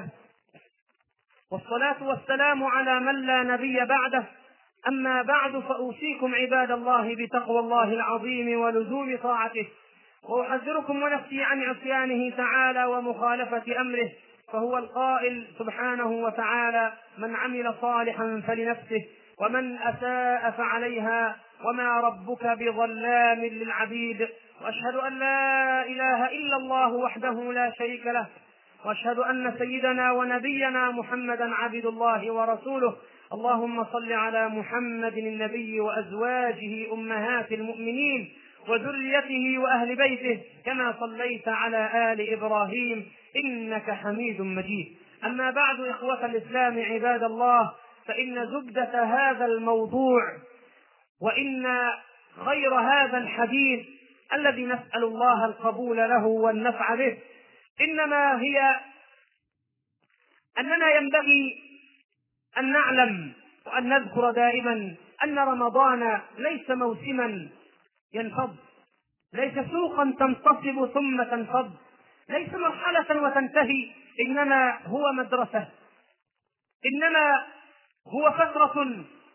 والصلاة والسلام على من لا نبي بعده. أما بعد، فأوصيكم عباد الله بتقوى الله العظيم ولزوم طاعته، وأحذركم ونفسي عن عصيانه تعالى ومخالفة أمره، فهو القائل سبحانه وتعالى: من عمل صالحا فلنفسه ومن أساء فعليها وما ربك بظلام للعبيد. وأشهد أن لا إله إلا الله وحده لا شريك له، وأشهد أن سيدنا ونبينا محمدا عبد الله ورسوله. اللهم صل على محمد النبي وأزواجه أمهات المؤمنين وذريته وأهل بيته كما صليت على آل إبراهيم إنك حميد مجيد. أما بعد، إخوة الإسلام عباد الله، فإن زبدة هذا الموضوع وإن خير هذا الحديث الذي نسأل الله القبول له والنفع به إنما هي أننا ينبغي أن نعلم وأن نذكر دائما أن رمضان ليس موسما ينفض، ليس سوقا تنتصب ثم تنفض، ليس مرحلة وتنتهي، إنما هو مدرسة، إنما هو فترة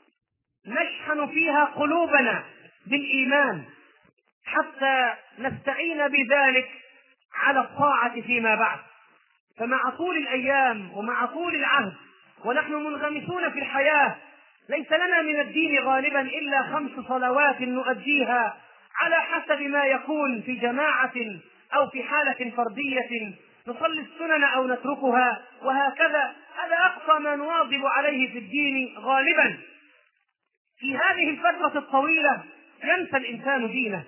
نشحن فيها قلوبنا بالإيمان حتى نستعين بذلك على الطاعة فيما بعد. فمع طول الأيام ومع طول العهد ونحن منغمسون في الحياة، ليس لنا من الدين غالبا إلا خمس صلوات نؤديها على حسب ما يكون في جماعة أو في حالة فردية، نصلي السنن أو نتركها وهكذا. هذا أقصى ما نواظب عليه في الدين غالبا. في هذه الفترة الطويلة ينسى الإنسان دينه،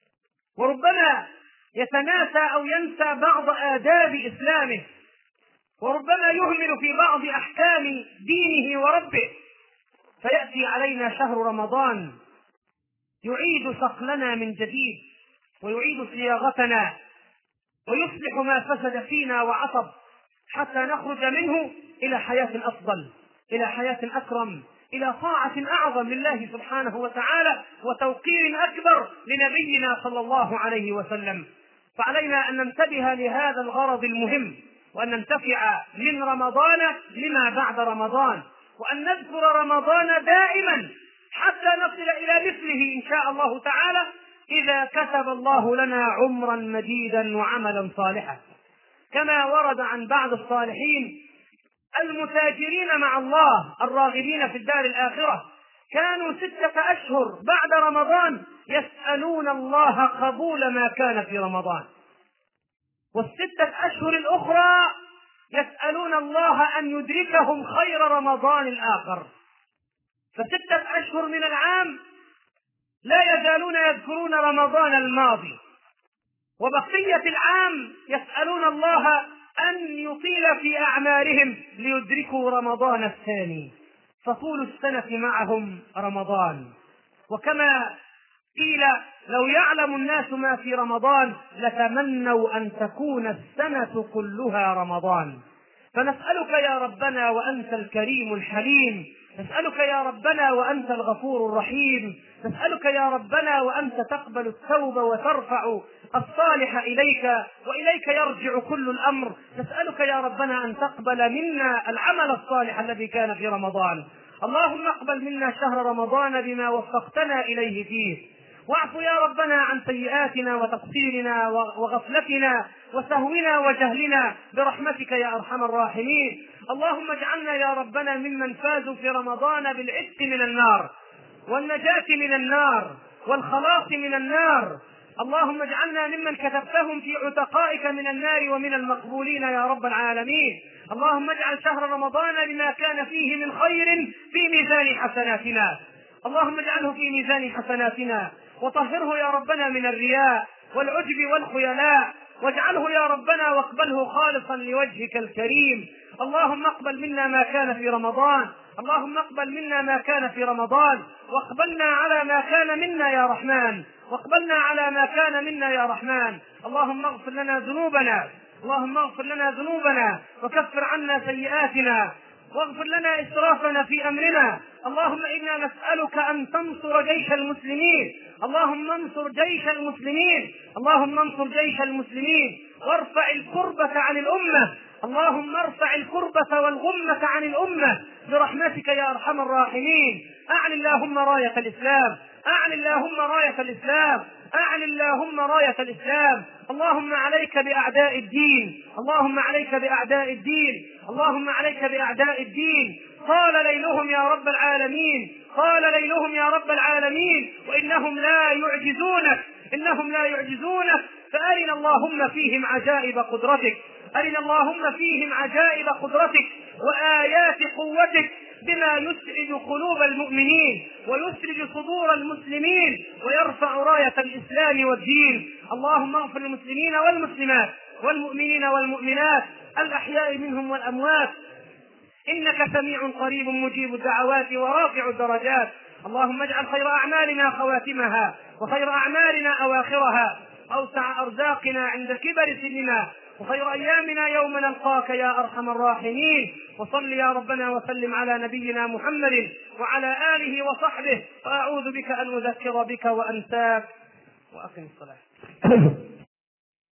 وربما يتناسى أو ينسى بعض آداب إسلامه، وربما يهمل في بعض أحكام دينه وربه، فيأتي علينا شهر رمضان يعيد صقلنا من جديد ويعيد صياغتنا ويصلح ما فسد فينا وعصب، حتى نخرج منه إلى حياة أفضل، إلى حياة أكرم، إلى طاعة أعظم لله سبحانه وتعالى وتوقير أكبر لنبينا صلى الله عليه وسلم. فعلينا أن ننتبه لهذا الغرض المهم، وأن ننتفع من رمضان لما بعد رمضان، وأن نذكر رمضان دائما حتى نصل إلى مثله إن شاء الله تعالى إذا كتب الله لنا عمرا مديدا وعملا صالحا. كما ورد عن بعض الصالحين المتاجرين مع الله الراغبين في الدار الآخرة، كانوا ستة أشهر بعد رمضان يسألون الله قبول ما كان في رمضان، والستة أشهر الأخرى يسألون الله أن يدركهم خير رمضان الآخر. فستة أشهر من العام لا يزالون يذكرون رمضان الماضي، وبقية العام يسألون الله أن يطيل في أعمارهم ليدركوا رمضان الثاني، فطول السنة معهم رمضان. وكما قيل: لو يعلم الناس ما في رمضان لتمنوا أن تكون السنة كلها رمضان. فنسألك يا ربنا وأنت الكريم الحليم نسألك يا ربنا وأنت الغفور الرحيم، نسألك يا ربنا وأنت تقبل التوبة وترفع الصالح إليك وإليك يرجع كل الأمر. نسألك يا ربنا أن تقبل منا العمل الصالح الذي كان في رمضان. اللهم اقبل منا شهر رمضان بما وفقتنا إليه فيه، واعف يا ربنا عن سيئاتنا وتقصيرنا وغفلتنا وسهونا وجهلنا برحمتك يا أرحم الراحمين. اللهم اجعلنا يا ربنا ممن فازوا في رمضان بالعتق من النار والنجاة من النار والخلاص من النار. اللهم اجعلنا ممن كتبتهم في عتقائك من النار ومن المقبولين يا رب العالمين. اللهم اجعل شهر رمضان بما كان فيه من خير في ميزان حسناتنا، اللهم اجعله في ميزان حسناتنا، وطهره يا ربنا من الرياء والعجب والخيلاء، واجعله يا ربنا واقبله خالصا لوجهك الكريم. اللهم اقبل منا ما كان في رمضان، اللهم اقبل منا ما كان في رمضان، واقبلنا على ما كان منا يا رحمن، واقبلنا على ما كان منا يا رحمن. اللهم اغفر لنا ذنوبنا، اللهم اغفر لنا ذنوبنا وكفر عنا سيئاتنا، واغفر لنا إسرافنا في أمرنا. اللهم إنا نسألك أن تنصر جيش المسلمين، اللهم انصر جيش المسلمين، اللهم انصر جيش المسلمين، وارفع الكربة عن الأمة، اللهم ارفع الكربة والغمة عن الأمة برحمتك يا أرحم الراحمين. أعل اللهم راية الإسلام، أعل اللهم راية الإسلام، أعل اللهم راية الإسلام. اللهم عليك بأعداء الدين، اللهم عليك بأعداء الدين، اللهم عليك بأعداء الدين. طال ليلهم يا رب العالمين، طال ليلهم يا رب العالمين، وإنهم لا يعجزونك، إنهم لا يعجزونك. فأرنا اللهم فيهم عجائب قدرتك، أرنا اللهم فيهم عجائب قدرتك وآيات قوتك بما يسعد قلوب المؤمنين ويسعد صدور المسلمين ويرفع راية الإسلام والدين. اللهم اغفر للمسلمين والمسلمات والمؤمنين والمؤمنات الأحياء منهم والأموات، إنك سميع قريب مجيب الدعوات ورافع الدرجات. اللهم اجعل خير أعمالنا خواتمها وخير أعمالنا أواخرها، أوسع أرزاقنا عند كبر سننا، وخير أيامنا يوم نلقاك يا أرحم الراحمين. وصل يا ربنا وسلم على نبينا محمد وعلى آله وصحبه، وأعوذ بك أن أذكر بك وأنساك. وأقم الصلاة.